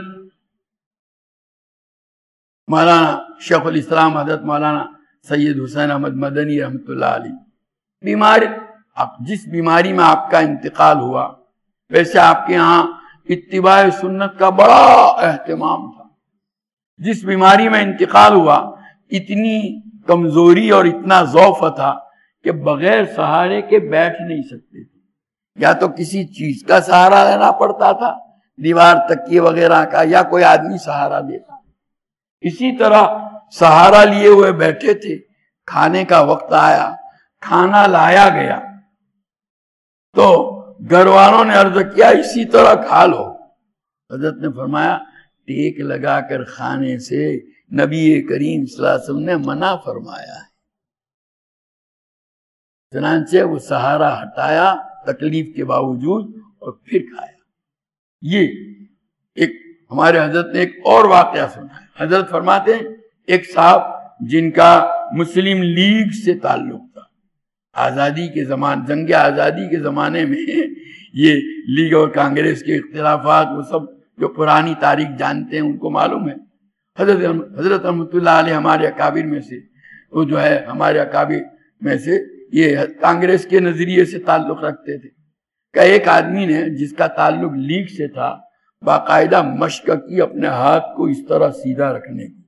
مولانا شیخ الاسلام حضرت مولانا سید حسین احمد مدنی رحمۃ اللہ علیہ بیمار، جس بیماری میں آپ کا انتقال ہوا ویسے آپ کے ہاں اتباع سنت کا بڑا اہتمام تھا۔ جس بیماری میں انتقال ہوا اتنی کمزوری اور اتنا ضعف تھا کہ بغیر سہارے کے بیٹھ نہیں سکتے تھے، یا تو کسی چیز کا سہارا لینا پڑتا تھا، دیوار تکیے وغیرہ کا، یا کوئی آدمی سہارا دیتا۔ اسی طرح سہارا لیے ہوئے بیٹھے تھے، کھانے کا وقت آیا، کھانا لایا گیا تو گھر والوں نے عرض کیا اسی طرح کھا لو۔ حضرت نے فرمایا ٹیک لگا کر کھانے سے نبی کریم صلی اللہ علیہ وسلم نے منع فرمایا ہے۔ چنانچہ وہ سہارا ہٹایا تکلیف کے باوجود اور پھر کھایا۔ یہ ایک ہمارے حضرت نے ایک اور واقعہ سنا ہے۔ حضرت فرماتے ہیں ایک صاحب جن کا مسلم لیگ سے تعلق تھا، آزادی کے زمان، جنگ آزادی کے زمانے میں یہ لیگ اور کانگریس کے اختلافات وہ سب جو پرانی تاریخ جانتے ہیں ان کو معلوم ہے۔ حضرت رحمۃ اللہ علیہ ہمارے اکابر میں سے، وہ جو ہے ہمارے اکابر میں سے یہ کانگریس کے نظریے سے تعلق رکھتے تھے کہ ایک آدمی نے جس کا تعلق لیگ سے تھا باقاعدہ مشق کی اپنے ہاتھ کو اس طرح سیدھا رکھنے کی۔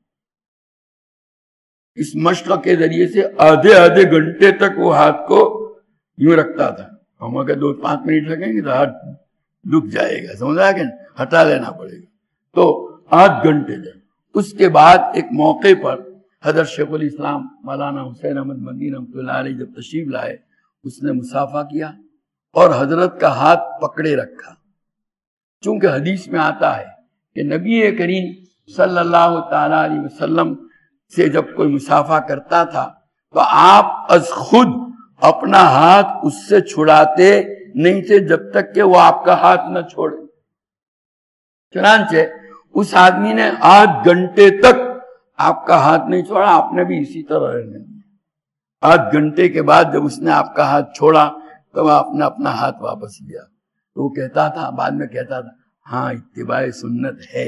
اس مشق کے ذریعے سے آدھے گھنٹے تک وہ ہاتھ کو یوں رکھتا تھا۔ ہم اگر 2-5 منٹ رکھیں گے تو ہاتھ دکھ جائے گا، سمجھا کہ ہٹا لینا پڑے گا، تو 8 گھنٹے تک۔ اس کے بعد ایک موقع پر حضرت شیخ الاسلام مولانا حسین احمد مدنی رحمۃ اللہ علیہ جب تشریف لائے، اس نے مصافحہ کیا اور حضرت کا ہاتھ پکڑے رکھا، چونکہ حدیث میں آتا ہے کہ نبی کریم صلی اللہ تعالی علیہ وسلم سے جب کوئی مصافحہ کرتا تھا تو آپ از خود اپنا ہاتھ اس سے چھڑاتے نہیں تھے جب تک کہ وہ آپ کا ہاتھ نہ چھوڑے. چنانچہ اس آدمی نے 8 گھنٹے تک آپ کا ہاتھ نہیں چھوڑا, آپ نے بھی اسی طرح رہنے دیا. 8 گھنٹے کے بعد جب اس نے آپ کا ہاتھ چھوڑا تو آپ نے اپنا ہاتھ واپس لیا. تو وہ کہتا تھا, بعد میں کہتا تھا, ہاں اتباع سنت ہے.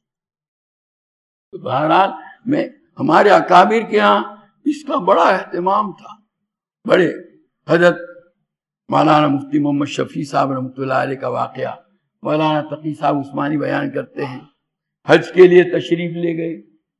تو بہرحال میں ہمارے اکابر کے ہاں اس کا بڑا اہتمام تھا. بڑے حضرت مولانا مفتی محمد شفیع صاحب رحمۃ اللہ علیہ کا واقعہ مولانا تقی صاحب عثمانی بیان کرتے ہیں. حج کے لیے تشریف لے گئے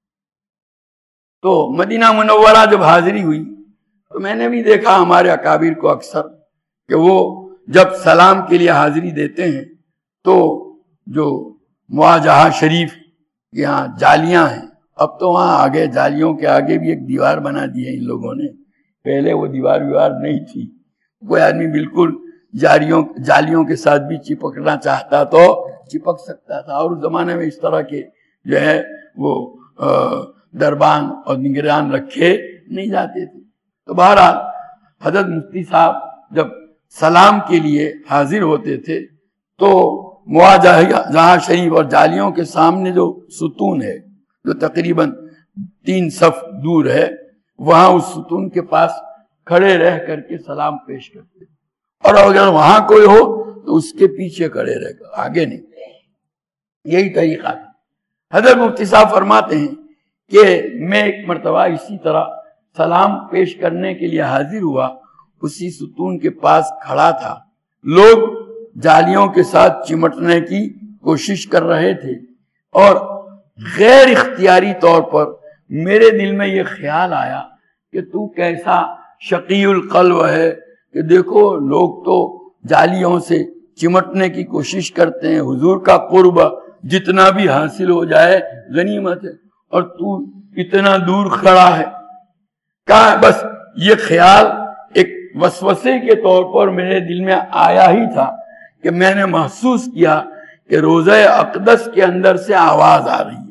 تو مدینہ منورہ جب حاضری ہوئی تو میں نے بھی دیکھا ہمارے اکابر کو اکثر کہ وہ جب سلام کے لیے حاضری دیتے ہیں تو جو مواجہہ شریف یہاں جالیاں ہیں, اب تو وہاں آگے جالیوں کے آگے بھی ایک دیوار بنا دی ہے ان لوگوں نے, پہلے وہ دیوار نہیں تھی. کوئی آدمی بالکل جالیوں کے ساتھ بھی چپکنا چاہتا تو چپک سکتا تھا, اور اس زمانے میں اس طرح کے جو ہے وہ دربان اور نگران رکھے نہیں جاتے تھے. تو بہرحال حضرت مفتی صاحب جب سلام کے لیے حاضر ہوتے تھے تو مواجہہ شریف اور جالیوں کے سامنے جو ستون ہے جو تقریباً 3 صف دور ہے, وہاں اس ستون کے پاس کھڑے رہ کر کے سلام پیش کرتے, اور اگر وہاں کوئی ہو تو اس کے پیچھے کھڑے رہ کر, آگے نہیں. یہی طریقہ تھا. حضرت مفتی صاحب فرماتے ہیں کہ میں ایک مرتبہ اسی طرح سلام پیش کرنے کے لیے حاضر ہوا, اسی ستون کے پاس کھڑا تھا. لوگ جالیوں کے ساتھ چمٹنے کی کوشش کر رہے تھے, اور غیر اختیاری طور پر میرے دل میں یہ خیال آیا کہ تو کیسا شقی القلب ہے کہ دیکھو لوگ تو جالیوں سے چمٹنے کی کوشش کرتے ہیں, حضور کا قرب جتنا بھی حاصل ہو جائے غنیمت ہے, اور تو اتنا دور کھڑا ہے. کہا بس یہ خیال ایک وسوسے کے طور پر میرے دل میں آیا ہی تھا کہ میں نے محسوس کیا کہ روضہ اقدس کے اندر سے آواز آ رہی ہے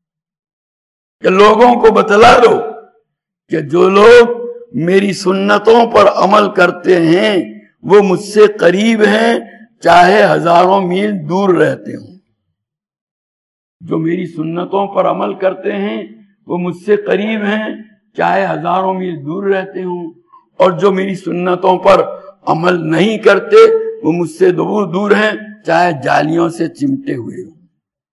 کہ لوگوں کو بتلا دو کہ جو لوگ میری سنتوں پر عمل کرتے ہیں وہ مجھ سے قریب ہیں چاہے ہزاروں میل دور رہتے ہوں. جو میری سنتوں پر عمل کرتے ہیں وہ مجھ سے قریب ہیں چاہے ہزاروں میل دور رہتے ہوں, اور جو میری سنتوں پر عمل نہیں کرتے وہ مجھ سے دور ہیں چاہے جالیوں سے چمٹے ہوئے ہوں.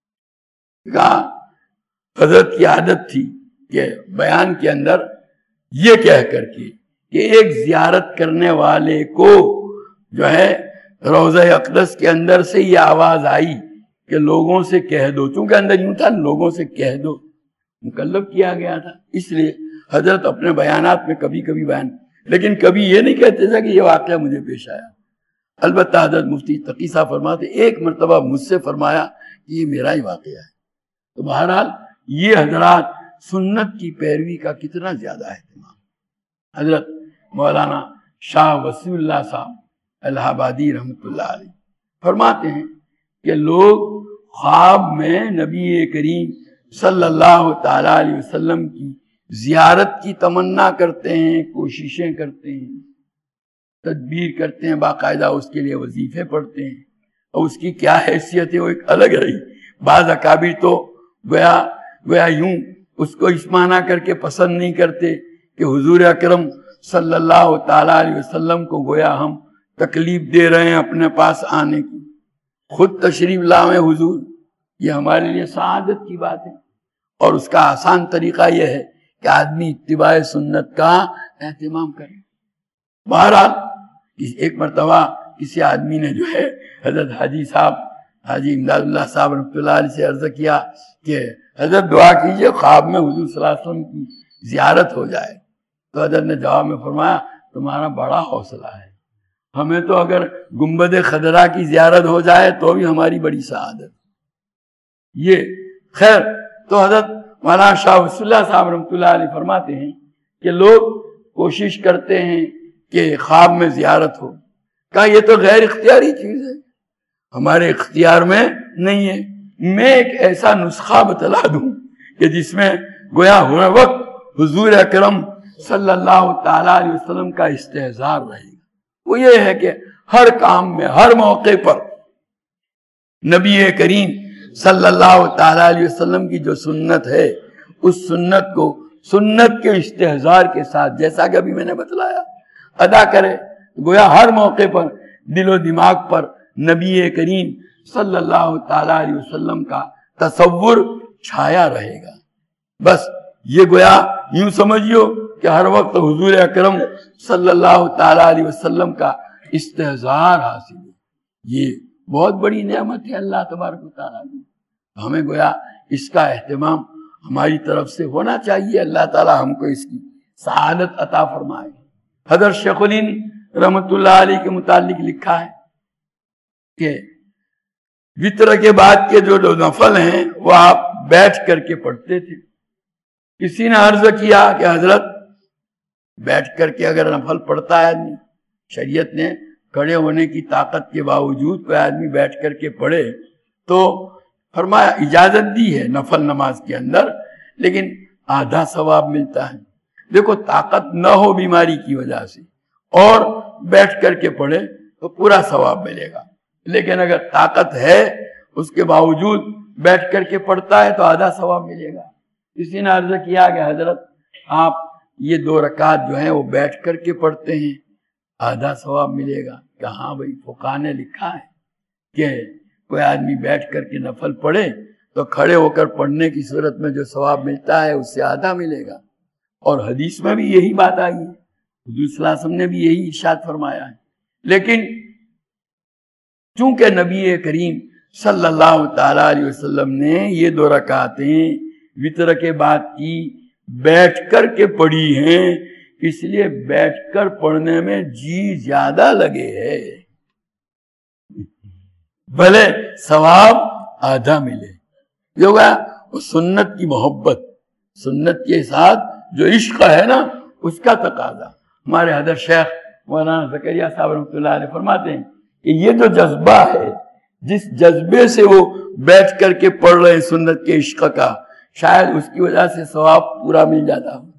حضرت کی عادت تھی کہ بیان کے اندر یہ کہہ کر کے کہ ایک زیارت کرنے والے کو جو ہے روضہ اقدس کے اندر سے یہ آواز آئی کہ لوگوں سے کہہ دو, چونکہ اندر یوں تھا لوگوں سے کہہ دو, مکلف کیا گیا تھا. اس لیے حضرت اپنے بیانات میں کبھی کبھی بیان, لیکن کبھی یہ نہیں کہتے تھے کہ یہ واقعہ مجھے پیش آیا. البتہ حضرت مفتی تقی صاحب فرماتے ایک مرتبہ مجھ سے فرمایا کہ یہ میرا ہی واقعہ ہے. تو بہرحال یہ حضرات سنت کی پیروی کا کتنا زیادہ اہتمام. حضرت مولانا شاہ وسیع اللہ صاحب الہ آبادی رحمۃ اللہ علیہ فرماتے ہیں کہ لوگ خواب میں نبی کریم صلی اللہ تعالی علیہ وسلم کی زیارت کی تمنا کرتے ہیں, کوششیں کرتے ہیں, تدبیر کرتے ہیں, باقاعدہ اس کے لیے وظیفے پڑھتے ہیں, اور اس کی کیا حیثیت ہے وہ ایک الگ رہی. بعض اکابر تو گویا یوں اس کو اس معنی کر کے پسند نہیں کرتے کہ حضور اکرم صلی اللہ تعالی علیہ وسلم کو گویا ہم تکلیف دے رہے ہیں اپنے پاس آنے کی. خود تشریف لائے حضور, یہ ہمارے لیے سعادت کی بات ہے. اور اس کا آسان طریقہ یہ ہے کہ آدمی اتباع سنت کا اہتمام کرے. بہرحال ایک مرتبہ کسی آدمی نے جو ہے حضرت حاجی امداد اللہ صاحب رحمۃ اللہ علیہ سے عرض کیا کہ حضرت دعا کیجئے خواب میں حضور صلی اللہ علیہ وسلم کی زیارت ہو جائے. تو حضرت نے جواب میں فرمایا تمہارا بڑا حوصلہ ہے, ہمیں تو اگر گنبد خضرا کی زیارت ہو جائے تو بھی ہماری بڑی سعادت. یہ خیر. تو حضرت مولانا شاہ وسیع اللہ صاحب رحمۃ اللہ علیہ فرماتے ہیں کہ لوگ کوشش کرتے ہیں کہ خواب میں زیارت ہو. کہا یہ تو غیر اختیاری چیز ہے, ہمارے اختیار میں نہیں ہے. میں ایک ایسا نسخہ بتلا دوں کہ جس میں گویا ہر وقت حضور اکرم صلی اللہ تعالی علیہ وسلم کا استحضار رہے گا. وہ یہ ہے کہ ہر کام میں ہر موقع پر نبی کریم صلی اللہ تعالی علیہ وسلم کی جو سنت ہے اس سنت کو سنت کے استحضار کے ساتھ جیسا کہ ابھی میں نے بتلایا ادا کرے. گویا ہر موقع پر دل و دماغ پر نبی کریم صلی اللہ تعالی علیہ وسلم کا تصور چھایا رہے گا. بس یہ گویا یوں سمجھیو کہ ہر وقت حضور اکرم صلی اللہ تعالی علیہ وسلم کا استحضار حاصل ہے. یہ بہت بڑی نعمت ہے اللہ تبارک و تعالیٰ کی. ہمیں گویا اس کا اہتمام ہماری طرف سے ہونا چاہیے. اللہ تعالیٰ ہم کو اس کی سعادت عطا فرمائے. حضرت شیخ الہند رحمت اللہ علیہ کے متعلق لکھا ہے کہ وطر کے بعد کے جو نفل ہیں وہ آپ بیٹھ کر کے پڑھتے تھے. کسی نے عرض کیا کہ حضرت بیٹھ کر کے اگر نفل پڑھتا ہے آدمی, شریعت نے کھڑے ہونے کی طاقت کے باوجود کوئی آدمی بیٹھ کر کے پڑھے تو فرمایا اجازت دی ہے نفل نماز کے اندر, لیکن آدھا ثواب ملتا ہے. دیکھو طاقت نہ ہو بیماری کی وجہ سے اور بیٹھ کر کے پڑھے تو پورا ثواب ملے گا, لیکن اگر طاقت ہے اس کے باوجود بیٹھ کر کے پڑھتا ہے تو آدھا ثواب ملے گا. کسی نے عرض کیا کہ حضرت آپ یہ 2 رکعت جو ہیں وہ بیٹھ کر کے پڑھتے ہیں, آدھا ثواب ملے گا. کہ ہاں بھائی فقہا نے لکھا ہے کہ کوئی آدمی بیٹھ کر کے نفل پڑھے تو کھڑے ہو کر پڑھنے کی صورت میں جو ثواب ملتا ہے اس سے آدھا ملے گا. اور حدیث میں بھی یہی بات آئی ہے, حضور صلی اللہ علیہ وسلم نے بھی یہی ارشاد فرمایا ہے. لیکن چونکہ نبی کریم صلی اللہ تعالی علیہ وسلم نے یہ 2 رکعتیں وطر کے بعد کی بیٹھ کر کے پڑھی ہیں, اس لیے بیٹھ کر پڑھنے میں جی زیادہ لگے ہے, بھلے ثواب آدھا ملے. جو وہ سنت کی محبت, سنت کے ساتھ جو عشق ہے نا اس کا تقاضا. ہمارے حضرت شیخ مولانا زکریا صاحب رحمۃ اللہ علیہ فرماتے ہیں کہ یہ جو جذبہ ہے, جس جذبے سے وہ بیٹھ کر کے پڑھ رہے ہیں سنت کے عشق کا, شاید اس کی وجہ سے ثواب پورا مل جاتا ہو.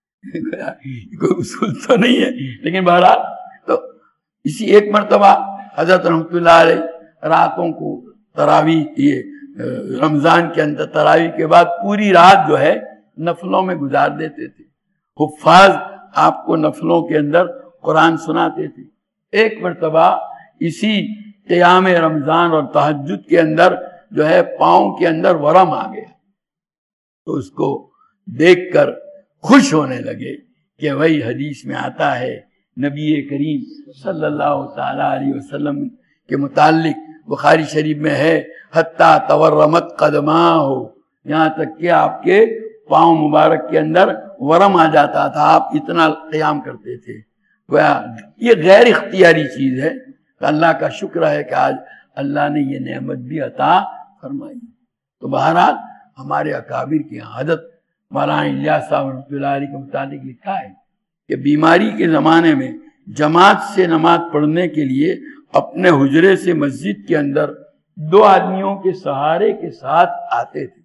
کوئی اصول تو نہیں ہے, لیکن بہرحال تو اسی ایک مرتبہ حضرت رحمۃ اللہ علیہ راتوں کو تراویح, یہ رمضان کے اندر تراویح کے بعد پوری رات جو ہے نفلوں میں گزار دیتے تھے. حفاظ آپ کو نفلوں کے اندر قرآن سناتے تھے. ایک مرتبہ اسی قیام رمضان اور تہجد کے اندر جو ہے پاؤں کے اندر ورم آ گیا, تو اس کو دیکھ کر خوش ہونے لگے کہ وہی حدیث میں آتا ہے نبی کریم صلی اللہ تعالی علیہ وسلم کے متعلق, بخاری شریف میں ہے حتیٰ تورمت قدماہ, یہاں تک کہ آپ کے پاؤں مبارک کے اندر ورم آ جاتا تھا, آپ اتنا قیام کرتے تھے. یہ غیر اختیاری چیز ہے. اللہ کا شکر ہے کہ آج اللہ نے یہ نعمت بھی عطا فرمائی. تو بہرحال ہمارے اکابر کی حضرت مولانا الیاس صاحب رحمۃ اللہ علیہ کے متعلق لکھا ہے کہ بیماری کے زمانے میں جماعت سے نماز پڑھنے کے لیے اپنے حجرے سے مسجد کے اندر 2 آدمیوں کے سہارے کے ساتھ آتے تھے.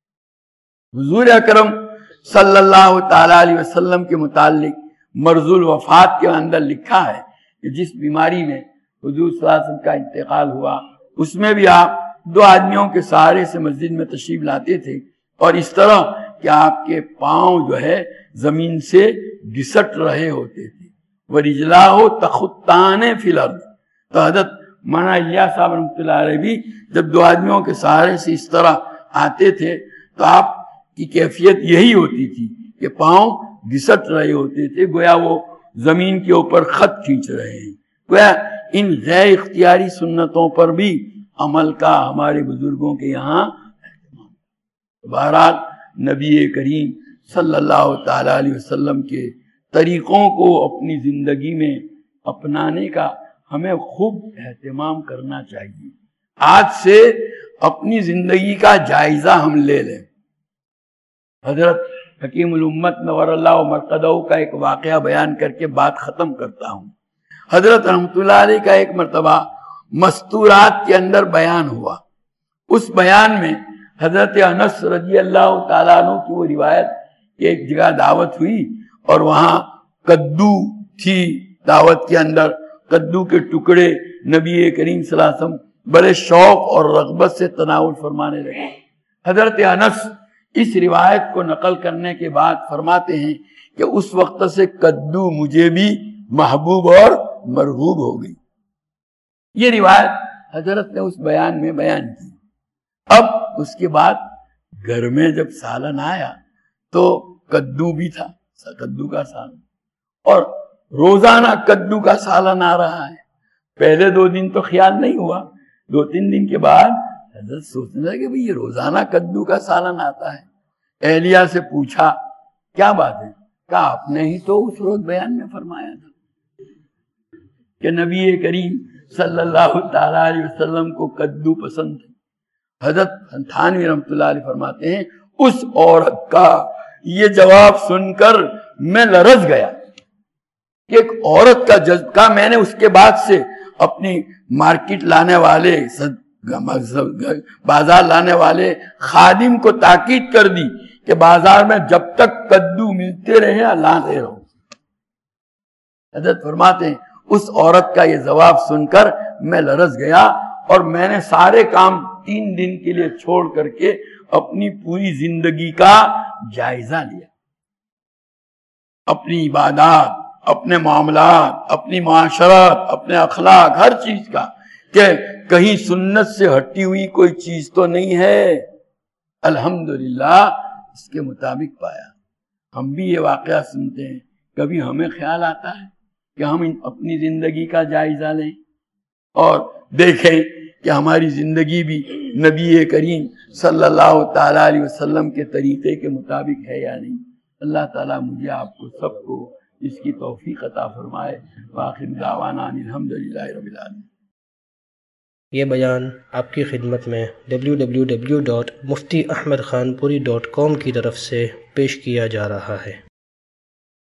حضور اکرم صلی اللہ تعالی علیہ وسلم کے متعلق مرض الوفات کے اندر لکھا ہے کہ جس بیماری میں حضور صلی اللہ علیہ وسلم کا انتقال ہوا اس میں بھی آپ 2 آدمیوں کے سہارے سے مسجد میں تشریف لاتے تھے, اور اس طرح کہ آپ کے پاؤں جو ہے زمین سے گھسٹ رہے ہوتے تھے. وَرِجْلَاهُ تَخُطَّانِ فِي الْأَرْضِ. تو حضرت مولانا الیاس صاحب رحمۃ اللہ علیہ بھی جب 2 آدمیوں کے سہارے سے اس طرح آتے تھے تو آپ کی کیفیت یہی ہوتی تھی کہ پاؤں گھسٹ رہے ہوتے تھے, گویا وہ زمین کے اوپر خط کھینچ رہے ہیں. گویا ان غیر اختیاری سنتوں پر بھی عمل کا ہمارے بزرگوں کے یہاں. بہرحال نبی کریم صلی اللہ تعالی علیہ وسلم کے طریقوں کو اپنی زندگی میں اپنانے کا ہمیں خوب اہتمام کرنا چاہیے. آج سے اپنی زندگی کا جائزہ ہم لے لیں. حضرت حکیم الامت نور اللہ مرقدہ کا ایک واقعہ بیان کر کے بات ختم کرتا ہوں. حضرت رحمت اللہ علیہ کا ایک مرتبہ مستورات کے اندر بیان ہوا. اس بیان میں حضرت انس رضی اللہ تعالیٰ عنہ کی وہ روایت کہ ایک جگہ دعوت ہوئی اور وہاں کدو تھی، دعوت کے اندر کدو کے ٹکڑے نبی کریم صلی اللہ علیہ وسلم بڑے شوق اور رغبت سے تناول فرمانے لگے۔ حضرت انس اس روایت کو نقل کرنے کے بعد فرماتے ہیں کہ اس وقت سے کدو مجھے بھی محبوب اور مرغوب ہو گئی۔ یہ روایت حضرت نے اس بیان میں بیان کی۔ اب اس کے بعد گھر میں جب سالن آیا تو کدو بھی تھا، کدو کا سالن، اور روزانہ کدو کا سالن آ رہا ہے۔ پہلے 2 دن تو خیال نہیں ہوا، 2-3 دن کے بعد حضرت سوچنے لگے کہ بھئی یہ روزانہ کدو کا سالن آتا ہے۔ اہلیہ سے پوچھا کیا بات ہے؟ کہا آپ نے ہی تو اس روز بیان میں فرمایا تھا کہ نبی کریم صلی اللہ تعالیٰ علیہ وسلم کو کدو پسند ہے۔ حضرت تھانوی رحمۃ اللہ علیہ فرماتے ہیں اس عورت کا یہ جواب سن کر میں لرز گیا کہ ایک عورت کا جذبہ، میں نے اس کے بعد سے اپنی مارکیٹ لانے والے، بازار لانے والے خادم کو تاکید کر دی کہ بازار میں جب تک کدو ملتے رہے لاتے رہو۔ حضرت فرماتے ہیں اس عورت کا یہ جواب سن کر میں لرز گیا اور میں نے سارے کام 3 دن کے لیے چھوڑ کر کے اپنی پوری زندگی کا جائزہ لیا، اپنی عبادات، اپنے معاملات، اپنی معاشرت، اپنے اخلاق، ہر چیز کا، کہ کہیں سنت سے ہٹی ہوئی کوئی چیز تو نہیں ہے۔ الحمدللہ اس کے مطابق پایا۔ ہم بھی یہ واقعہ سنتے ہیں، کبھی ہمیں خیال آتا ہے کہ ہم اپنی زندگی کا جائزہ لیں اور دیکھیں کہ ہماری زندگی بھی نبی کریم صلی اللہ تعالیٰ علیہ وسلم کے طریقے کے مطابق ہے یا نہیں۔ اللہ تعالیٰ مجھے آپ کو سب کو اس کی توفیق عطا فرمائے۔ وآخر دعوانا ان الحمدللہ رب العالمین۔ یہ بیان آپ کی خدمت میں www.muftiahmedkhanpuri.com کی طرف سے پیش کیا جا رہا ہے۔